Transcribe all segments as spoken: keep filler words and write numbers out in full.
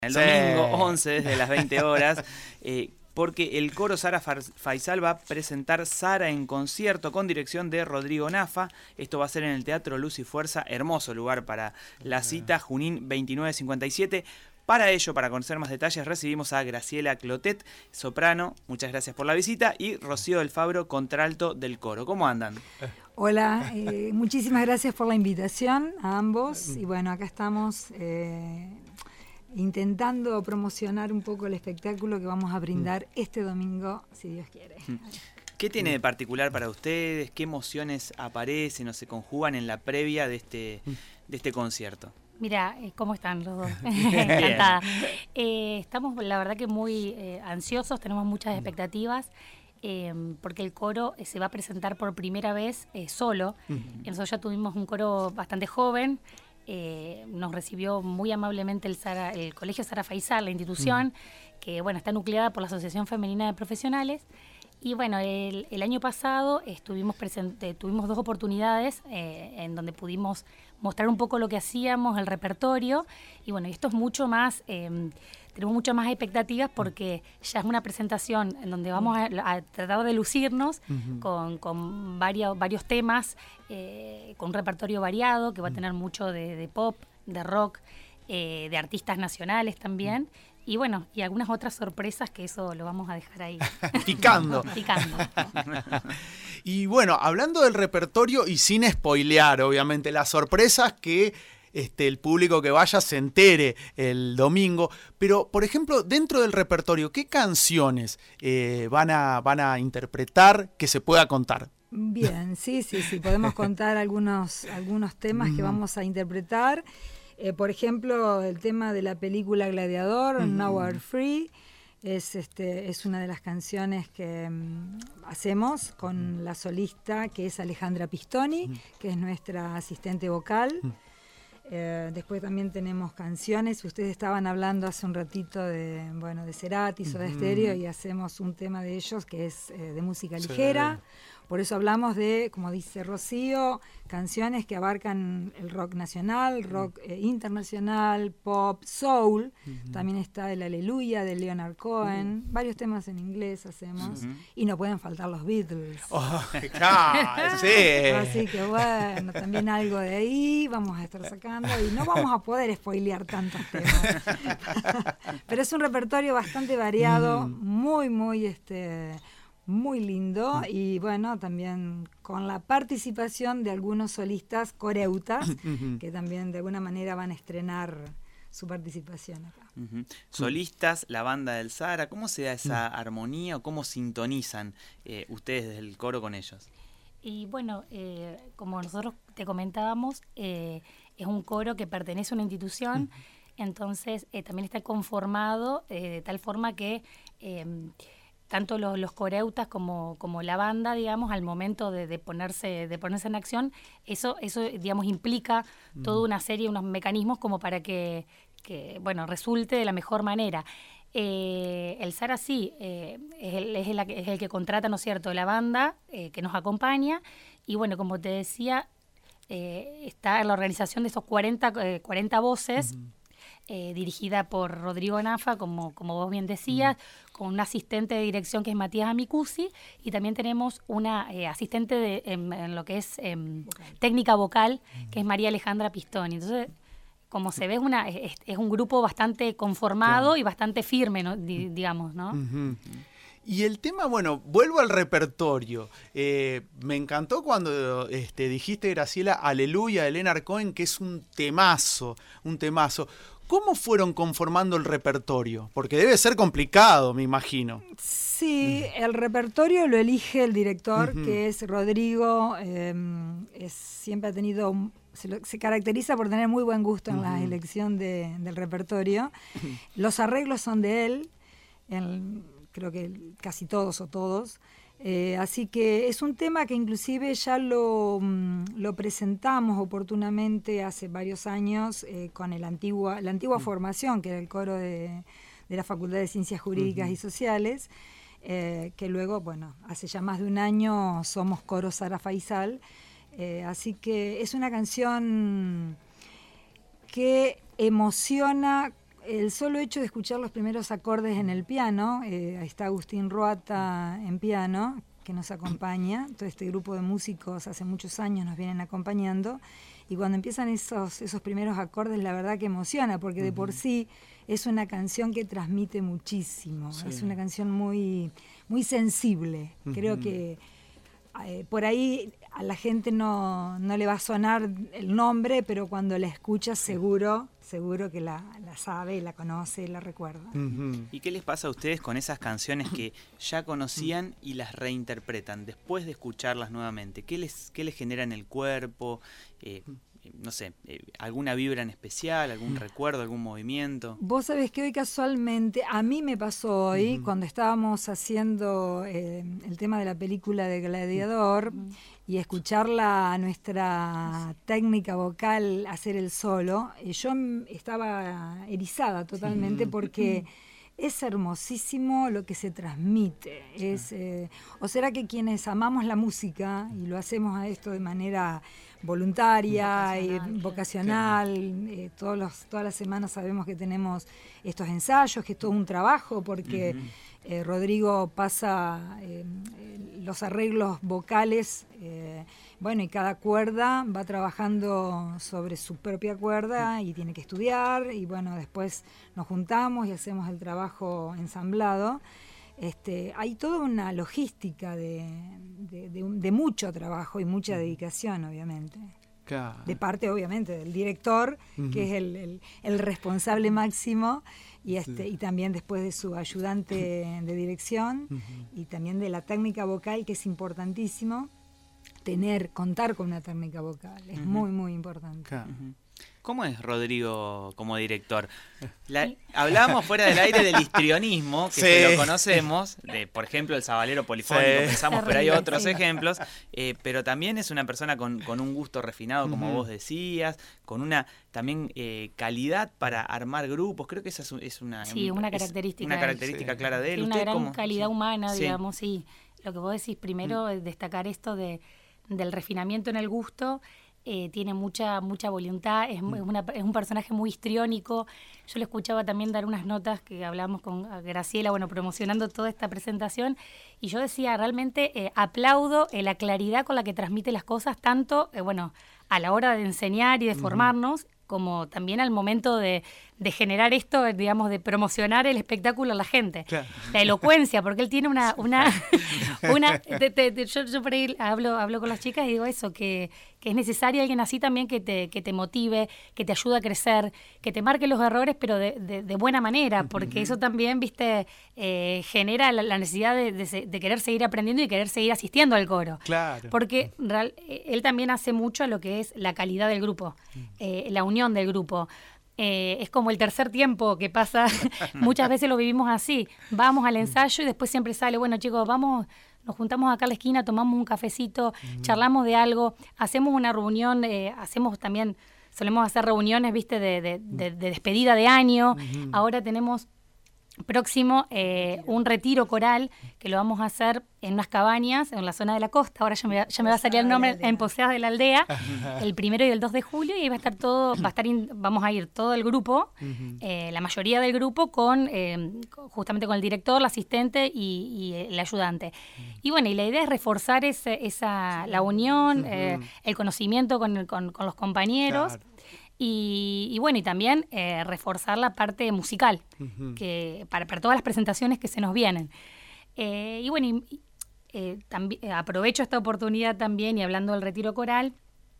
El sí. domingo once desde las veinte horas, eh, porque el coro Sara Faisal va a presentar Sara en concierto con dirección de Rodrigo Nafa. Esto va a ser en el Teatro Luz y Fuerza, hermoso lugar para la cita, Junín veintinueve cincuenta y siete. Para ello, para conocer más detalles, recibimos a Graciela Clotet, soprano, muchas gracias por la visita, y Rocío del Fabro, contralto del coro. ¿Cómo andan? Hola, eh, muchísimas gracias por la invitación a ambos. Y bueno, acá estamos eh, intentando promocionar un poco el espectáculo que vamos a brindar este domingo, si Dios quiere. ¿Qué tiene de particular para ustedes? ¿Qué emociones aparecen o se conjugan en la previa de este, de este concierto? Mira, ¿cómo están los dos? Encantada. Eh, estamos, la verdad, que muy eh, ansiosos, tenemos muchas expectativas, eh, porque el coro eh, se va a presentar por primera vez eh, solo. Uh-huh. Nosotros ya tuvimos un coro bastante joven, eh, nos recibió muy amablemente el, Sara, el Colegio Sara Faisal, la institución, uh-huh. que bueno, está nucleada por la Asociación Femenina de Profesionales. Y bueno, el, el año pasado estuvimos presente, tuvimos dos oportunidades eh, en donde pudimos mostrar un poco lo que hacíamos, el repertorio. Y bueno, esto es mucho más, eh, tenemos muchas más expectativas porque ya es una presentación en donde vamos a, a tratar de lucirnos uh-huh. con, con varios, varios temas, eh, con un repertorio variado que va a tener mucho de, de pop, de rock, eh, de artistas nacionales también. Uh-huh. Y bueno, y algunas otras sorpresas que eso lo vamos a dejar ahí. Picando. Picando. Y bueno, hablando del repertorio y sin spoilear, obviamente, las sorpresas que este, el público que vaya se entere el domingo. Pero, por ejemplo, dentro del repertorio, ¿qué canciones eh, van a, van a interpretar que se pueda contar? Bien, sí, sí, sí. Podemos contar algunos, algunos temas mm. que vamos a interpretar. Eh, por ejemplo, el tema de la película Gladiador, mm. Now We're Free, es, este, es una de las canciones que um, hacemos con mm. la solista, que es Alejandra Pistoni, mm. que es nuestra asistente vocal. Mm. Eh, después también tenemos canciones. Ustedes estaban hablando hace un ratito de, bueno, de Cerati, Soda mm. Stereo, y hacemos un tema de ellos que es eh, de música sí. ligera. Por eso hablamos de, como dice Rocío, canciones que abarcan el rock nacional, rock eh, internacional, pop, soul. Uh-huh. También está el Aleluya de Leonard Cohen. Uh-huh. Varios temas en inglés hacemos. Uh-huh. Y no pueden faltar los Beatles. Oh, claro, sí. Así que bueno, también algo de ahí vamos a estar sacando. Y no vamos a poder spoilear tantos temas. Pero es un repertorio bastante variado, mm. muy, muy... este muy lindo y bueno, también con la participación de algunos solistas coreutas uh-huh. que también de alguna manera van a estrenar su participación acá. Uh-huh. Solistas, la banda del Sara, ¿cómo se da esa uh-huh. armonía o cómo sintonizan eh, ustedes desde el coro con ellos? Y bueno, eh, como nosotros te comentábamos, eh, es un coro que pertenece a una institución, uh-huh. entonces eh, también está conformado eh, de tal forma que eh, tanto los, los coreutas como, como la banda, digamos, al momento de, de, ponerse, de ponerse en acción, eso, eso digamos, implica mm. toda una serie, unos mecanismos como para que, que bueno, resulte de la mejor manera. Eh, el Sara sí, eh, es, el, es, el, es el que contrata, ¿no es cierto?, la banda eh, que nos acompaña, y bueno, como te decía, eh, está en la organización de esos cuarenta, eh, cuarenta voces, mm-hmm. Eh, dirigida por Rodrigo Nafa, como, como vos bien decías, mm. con un asistente de dirección que es Matías Amicusi, y también tenemos una eh, asistente de, en, en lo que es eh, vocal. técnica vocal, mm. que es María Alejandra Pistoni. Entonces, como se ve, es, una, es, es un grupo bastante conformado claro. y bastante firme, ¿no? Di, digamos, ¿no? Mm-hmm. Y el tema, bueno, vuelvo al repertorio. Eh, me encantó cuando este, dijiste, Graciela, Aleluya de Leonard Cohen, que es un temazo, un temazo. ¿Cómo fueron conformando el repertorio? Porque debe ser complicado, me imagino. Sí, uh-huh. el repertorio lo elige el director, uh-huh. que es Rodrigo. Eh, es, siempre ha tenido, se, lo, se caracteriza por tener muy buen gusto en uh-huh. la elección de, del repertorio. Uh-huh. Los arreglos son de él, el, creo que casi todos o todos. Eh, así que es un tema que inclusive ya lo, lo presentamos oportunamente hace varios años eh, con el antigua, la antigua uh-huh. formación, que era el coro de, de la Facultad de Ciencias Jurídicas uh-huh. y Sociales, eh, que luego, bueno, hace ya más de un año somos coro Sara Faisal. Eh, así que es una canción que emociona el solo hecho de escuchar los primeros acordes en el piano, eh, ahí está Agustín Roata en piano, que nos acompaña, todo este grupo de músicos hace muchos años nos vienen acompañando, y cuando empiezan esos, esos primeros acordes, la verdad que emociona, porque de por sí es una canción que transmite muchísimo, sí. Es una canción muy, muy sensible, uh-huh. Creo que eh, por ahí a la gente no, no le va a sonar el nombre, pero cuando la escucha seguro, seguro que la, la sabe, la conoce, la recuerda. Uh-huh. ¿Y qué les pasa a ustedes con esas canciones que ya conocían y las reinterpretan después de escucharlas nuevamente? ¿Qué les, qué les genera en el cuerpo? Eh, no sé, eh, alguna vibra en especial, algún recuerdo, algún movimiento. Vos sabés que hoy casualmente, a mí me pasó hoy, uh-huh. cuando estábamos haciendo eh, el tema de la película de Gladiador, uh-huh. y escucharla a nuestra técnica vocal hacer el solo, eh, yo estaba erizada totalmente, sí. Porque es hermosísimo lo que se transmite. Sí. Es, eh, o será que quienes amamos la música y lo hacemos a esto de manera voluntaria vocacional, y vocacional, eh, todos los, todas las semanas sabemos que tenemos estos ensayos, que es todo un trabajo, porque uh-huh. eh, Rodrigo pasa eh, los arreglos vocales, eh, bueno, y cada cuerda va trabajando sobre su propia cuerda y tiene que estudiar, y bueno, después nos juntamos y hacemos el trabajo ensamblado. Este, hay toda una logística de, de, de, de mucho trabajo y mucha dedicación, obviamente. Claro. De parte, obviamente, del director, uh-huh. que es el, el, el responsable máximo, y, este, sí. y también después de su ayudante de dirección, uh-huh. y también de la técnica vocal, que es importantísimo. Tener, contar con una técnica vocal, es uh-huh. muy, muy importante. Claro. Uh-huh. ¿Cómo es Rodrigo como director? La, hablábamos fuera del aire del histrionismo, que sí. se lo conocemos, de, por ejemplo, el sabalero polifónico, sí. pensamos, pero hay otros sí. ejemplos, eh, pero también es una persona con, con un gusto refinado, como uh-huh. vos decías, con una también eh, calidad para armar grupos, creo que esa es, es una, sí, una característica, una característica sí. clara de él. Sí, una gran ¿cómo? calidad sí. humana, sí. digamos, sí. Lo que vos decís primero es destacar esto de, del refinamiento en el gusto. Eh, tiene mucha mucha voluntad, es, mm. es, una, es un personaje muy histriónico. Yo le escuchaba también dar unas notas que hablábamos con Graciela, bueno, promocionando toda esta presentación, y yo decía, realmente eh, aplaudo eh, la claridad con la que transmite las cosas, tanto, eh, bueno, a la hora de enseñar y de mm. formarnos, como también al momento de, de generar esto, digamos, de promocionar el espectáculo a la gente. Claro. La elocuencia, porque él tiene una... una, una te, te, te, yo, yo por ahí hablo, hablo con las chicas y digo eso, que, que es necesario alguien así también que te, que te motive, que te ayude a crecer, que te marque los errores, pero de, de, de buena manera, porque uh-huh. eso también, viste, eh, genera la, la necesidad de, de, de querer seguir aprendiendo y querer seguir asistiendo al coro. Claro. Porque real, él también hace mucho a lo que es la calidad del grupo, eh, la unión del grupo. Eh, es como el tercer tiempo que pasa, muchas veces lo vivimos así, vamos al ensayo y después siempre sale, bueno chicos, vamos, nos juntamos acá a la esquina, tomamos un cafecito, uh-huh. charlamos de algo, hacemos una reunión, eh, hacemos también, solemos hacer reuniones, viste, de, de, de, de despedida de año, uh-huh. ahora tenemos próximo eh, un retiro coral que lo vamos a hacer en unas cabañas en la zona de la costa. Ahora ya me, ya me va a salir el nombre, en Posadas de la Aldea, el primero y el dos de julio, y ahí va a estar todo, va a estar in, vamos a ir todo el grupo, uh-huh. eh, la mayoría del grupo con eh, justamente con el director, el asistente y, y el ayudante. Uh-huh. Y bueno, y la idea es reforzar ese, esa la unión, uh-huh. eh, el conocimiento con, con, con los compañeros. Claro. Y, y bueno, y también eh, reforzar la parte musical, uh-huh. que para, para todas las presentaciones que se nos vienen. Eh, y bueno, y, eh, tambi- eh, aprovecho esta oportunidad también, y hablando del retiro coral,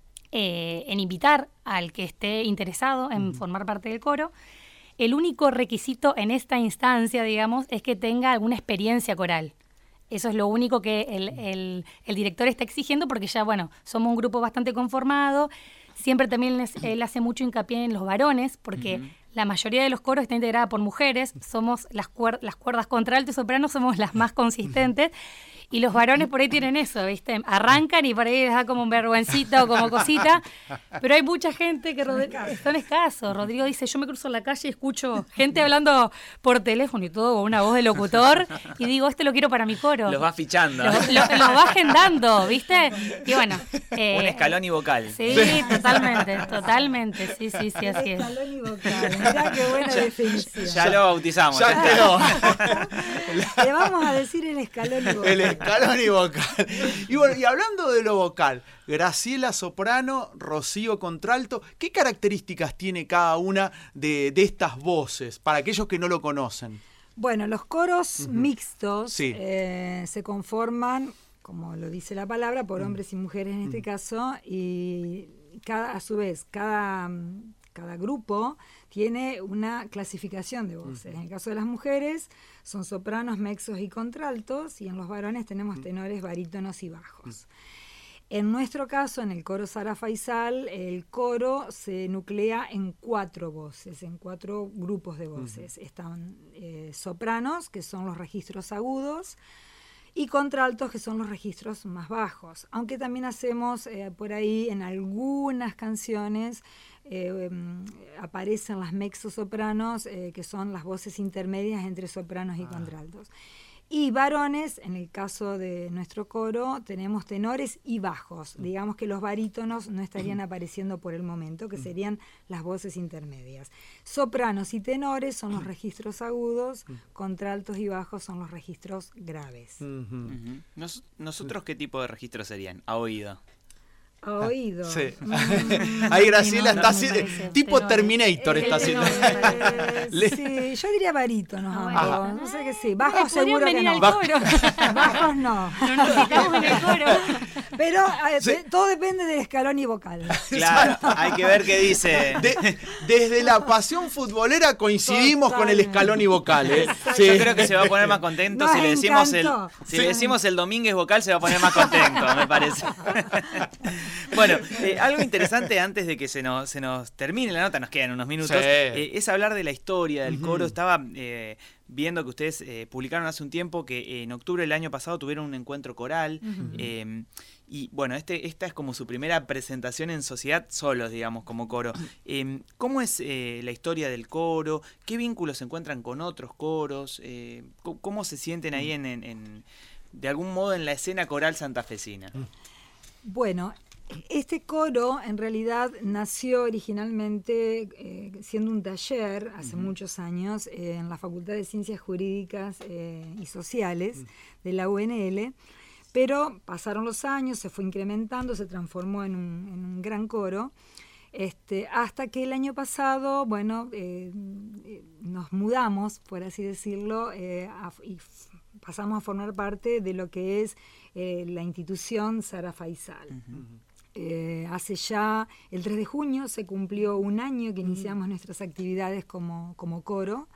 eh, en invitar al que esté interesado en uh-huh. formar parte del coro. El único requisito en esta instancia, digamos, es que tenga alguna experiencia coral. Eso es lo único que el, el, el director está exigiendo, porque ya, bueno, somos un grupo bastante conformado. Siempre también les, él hace mucho hincapié en los varones, porque uh-huh. la mayoría de los coros está integrada por mujeres. Somos las, cuer- las cuerdas contralto y soprano, somos las más consistentes. Y los varones por ahí tienen eso, ¿viste? Arrancan y por ahí les da como un vergüencita o como cosita. Pero hay mucha gente que Rod- son escasos. Rodrigo dice, yo me cruzo en la calle y escucho gente hablando por teléfono y todo con una voz de locutor. Y digo, este lo quiero para mi coro. Los va fichando. Los, lo, los va agendando, ¿viste? Y bueno. Eh, un escalón y vocal. Sí, totalmente, totalmente. Sí, sí, sí, así es. Escalón y vocal. Mirá qué buena definición. Ya lo bautizamos. Ya ¿eh? quedó. Le vamos a decir el escalón y vocal. El escalón y vocal. Y bueno, y hablando de lo vocal, Graciela soprano, Rocío contralto, ¿qué características tiene cada una de, de estas voces para aquellos que no lo conocen? Bueno, los coros uh-huh. mixtos sí. eh, se conforman, como lo dice la palabra, por hombres y mujeres en este uh-huh. caso, y cada, a su vez, cada, cada grupo tiene una clasificación de voces. Uh-huh. En el caso de las mujeres son sopranos, mexos y contraltos, y en los varones tenemos tenores, barítonos y bajos. Uh-huh. En nuestro caso, en el coro Sara Faisal, el coro se nuclea en cuatro voces, en cuatro grupos de voces. Uh-huh. Están eh, sopranos, que son los registros agudos, y contraltos, que son los registros más bajos. Aunque también hacemos eh, por ahí, en algunas canciones, eh, um, aparecen las mezzosopranos, eh, que son las voces intermedias entre sopranos y ah. contraltos. Y varones, en el caso de nuestro coro, tenemos tenores y bajos. Digamos que los barítonos no estarían apareciendo por el momento, que serían las voces intermedias. Sopranos y tenores son los registros agudos, contraltos y bajos son los registros graves. Uh-huh. Nos, ¿Nosotros qué tipo de registros serían? A oído. A oído. Sí. Mm, Ahí Graciela no, está no haciendo, parece, tipo pero, Terminator eh, está haciendo. Eh, sí, yo diría barítonos Ah, ambos. bueno. No sé qué sí. Bajos Podrían seguro que venir no. al coro. Bajos no. No necesitamos en el coro. Pero eh, Sí. de- todo depende del escalón y vocal. Claro, hay que ver qué dice. De- desde la pasión futbolera coincidimos Total. con el escalón y vocal. ¿eh? Yo creo que se va a poner más contento Nos si le decimos el encantó. si Sí. le decimos el Domínguez vocal, se va a poner más contento, me parece. Bueno, eh, algo interesante antes de que se nos, se nos termine la nota, nos quedan unos minutos, Sí. eh, es hablar de la historia del Ujú. coro. Estaba eh, viendo que ustedes eh, publicaron hace un tiempo que eh, en octubre del año pasado tuvieron un encuentro coral. Ujú. eh, y bueno, este, esta es como su primera presentación en sociedad solos, digamos, como coro. Eh, ¿Cómo es eh, la historia del coro? ¿Qué vínculos se encuentran con otros coros? Eh, ¿cómo, cómo se sienten ahí en, en, en, de algún modo en la escena coral santafesina? Bueno, este coro en realidad nació originalmente eh, siendo un taller hace uh-huh. muchos años eh, en la Facultad de Ciencias Jurídicas eh, y Sociales uh-huh. de la U N L, pero pasaron los años, se fue incrementando, se transformó en un, en un gran coro, este, hasta que el año pasado, bueno, eh, eh, nos mudamos, por así decirlo, eh, a, y f- pasamos a formar parte de lo que es eh, la institución Sara Faisal. Uh-huh. Eh, hace ya, el tres de junio, se cumplió un año que iniciamos uh-huh. nuestras actividades como, como coro.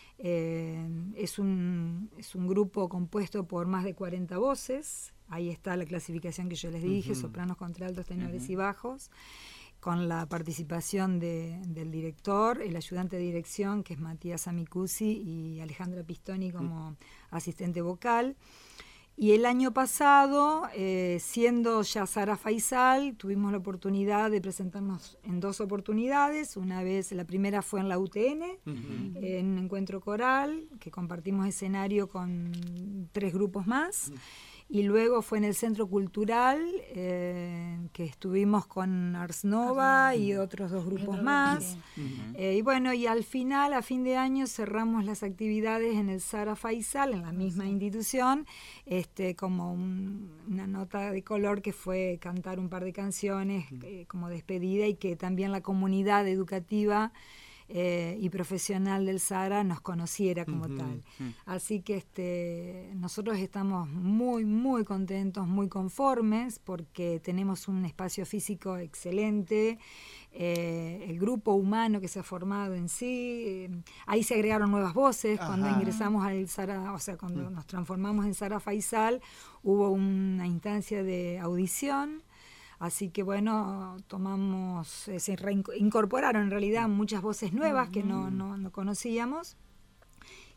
Eh, es, un, es un grupo compuesto por más de cuarenta voces. Ahí está la clasificación que yo les dije, uh-huh. sopranos, contraltos, tenores uh-huh. y bajos, con la participación de, del director, el ayudante de dirección, que es Matías Amicusi, y Alejandra Pistoni como uh-huh. asistente vocal. Y el año pasado, eh, siendo ya Sara Faisal, tuvimos la oportunidad de presentarnos en dos oportunidades. Una vez, la primera fue en la U T N, uh-huh. en un encuentro coral, que compartimos escenario con tres grupos más. Uh-huh. Y luego fue en el Centro Cultural, eh, que estuvimos con Ars Nova uh-huh. y otros dos grupos otro más. Uh-huh. Eh, y bueno, y al final, a fin de año, cerramos las actividades en el Sara Faisal, en la misma uh-huh. institución, este, como un, una nota de color que fue cantar un par de canciones uh-huh. eh, como despedida, y que también la comunidad educativa Eh, y profesional del Sara nos conociera como uh-huh, tal. Uh-huh. Así que este, nosotros estamos muy, muy contentos, muy conformes, porque tenemos un espacio físico excelente, eh, el grupo humano que se ha formado en sí, eh, ahí se agregaron nuevas voces. Ajá. Cuando ingresamos al Sara, o sea, cuando uh-huh. nos transformamos en Sara Faisal, hubo una instancia de audición. Así que bueno, tomamos, eh, se reincorporaron en realidad muchas voces nuevas que no, no, no conocíamos.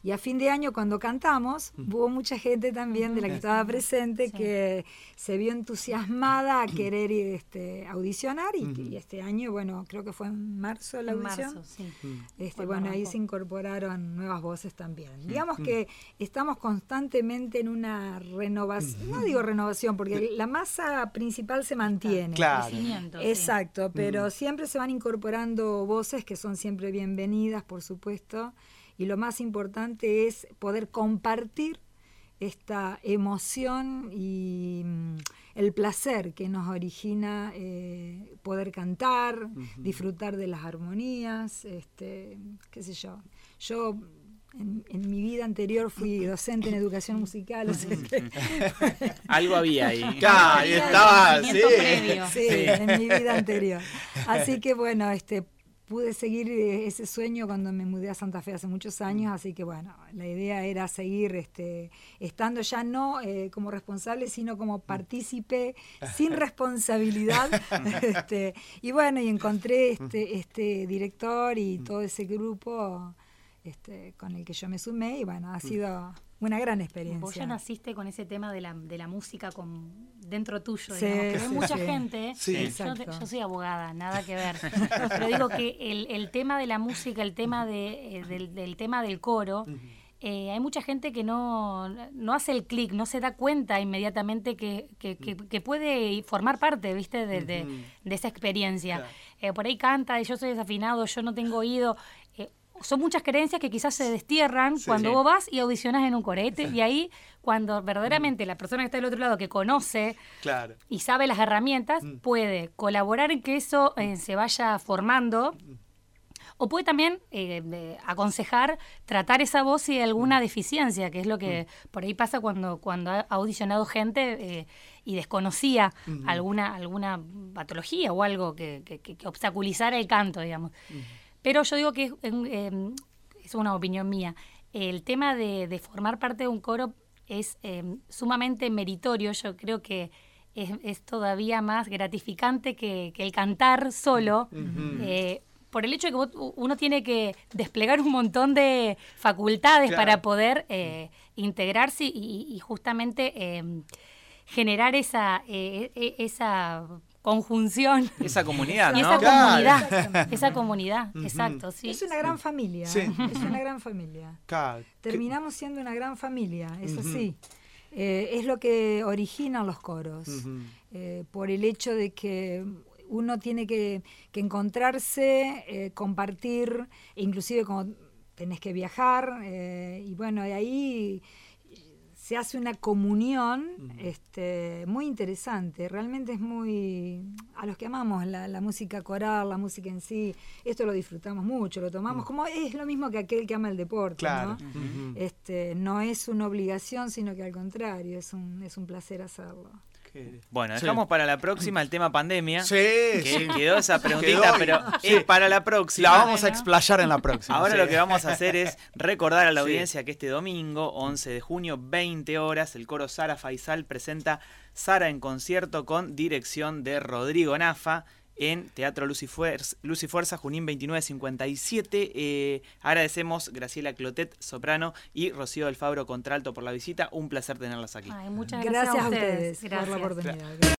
Y a fin de año, cuando cantamos, hubo mucha gente también de la que estaba presente Sí. que se vio entusiasmada a querer este, audicionar y, y este año, bueno, creo que fue en marzo la En audición. marzo, sí. Este, Fue bueno, ahí arrancó. se incorporaron nuevas voces también. Digamos que estamos constantemente en una renovación, no digo renovación, porque la masa principal se mantiene. Claro. Crecimiento, sí. Exacto, pero siempre se van incorporando voces que son siempre bienvenidas, por supuesto, y lo más importante es poder compartir esta emoción y mm, el placer que nos origina eh, poder cantar, disfrutar de las armonías, este, qué sé yo. Yo en, en mi vida anterior fui docente en educación musical, o sea que Algo había ahí. Claro, ahí estaba, sí. Conocimiento previo. sí, en mi vida anterior. Así que bueno, este pude seguir eh, ese sueño cuando me mudé a Santa Fe hace muchos años, así que bueno, la idea era seguir este, estando ya no eh, como responsable, sino como partícipe sin responsabilidad. este, y bueno, y encontré este, este director y todo ese grupo este, con el que yo me sumé, y bueno, ha sido una gran experiencia. Vos ya naciste con ese tema de la, de la música con, dentro tuyo, Sí, digamos, que sí, hay mucha sí. gente, Sí. yo, Exacto. yo soy abogada, nada que ver, pero digo que el, el tema de la música, el tema de, eh, del, del tema del coro, eh, hay mucha gente que no, no hace el clic, no se da cuenta inmediatamente que, que, que, que puede formar parte, ¿viste? De, de, de esa experiencia. Claro. Eh, por ahí canta y yo soy desafinado, yo no tengo oído. eh, Son muchas creencias que quizás se destierran Sí, cuando sí. vos vas y audicionás en un corete, y ahí cuando verdaderamente la persona que está del otro lado, que conoce Claro. y sabe las herramientas, puede colaborar en que eso eh, se vaya formando, o puede también eh, de- aconsejar tratar esa voz si hay alguna deficiencia, que es lo que por ahí pasa cuando, cuando ha audicionado gente eh, y desconocía alguna, alguna patología o algo que, que- que- que obstaculizara el canto, digamos. Pero yo digo que es, en- em, es una opinión mía. El tema de, de formar parte de un coro es em, sumamente meritorio. Yo creo que es, es todavía más gratificante que, que el cantar solo, eh, por el hecho de que vos- uno tiene que desplegar un montón de facultades Claro. para poder eh, integrarse y, y justamente em, generar esa, eh, e- esa conjunción. Esa comunidad, Y ¿no? esa Claro. comunidad, Exactamente. esa comunidad, exacto, sí. Es una gran familia, Sí. es una gran familia. Claro. Terminamos siendo una gran familia, es Ujú. así. Eh, es lo que originan los coros, Ujú. eh, por el hecho de que uno tiene que, que encontrarse, eh, compartir, e inclusive cuando tenés que viajar, eh, y bueno, de ahí se hace una comunión este, muy interesante. Realmente es muy... A los que amamos la, la música coral, la música en sí, esto lo disfrutamos mucho, lo tomamos como... Es lo mismo que aquel que ama el deporte, Claro. ¿no? Ujú. Este, no es una obligación, sino que al contrario, es un, es un placer hacerlo. Qué- Bueno, Sí. dejamos para la próxima el tema pandemia. Sí, Que sí. quedó esa preguntita, Quedó, pero sí. es para la próxima. La vamos a Bueno. explayar en la próxima. Ahora sí. lo que vamos a hacer es recordar a la Sí. audiencia que este domingo, once de junio, veinte horas, el coro Sara Faisal presenta Sara en concierto con dirección de Rodrigo Nafa en Teatro Luz y Fuerza, Luz y Fuerza, Junín veintinueve cincuenta y siete. Eh, agradecemos Graciela Clotet, soprano, y Rocío del Fabro, contralto, por la visita. Un placer tenerlas aquí. Ay, muchas Gracias, gracias, a ustedes, ustedes. por la Gracias. oportunidad.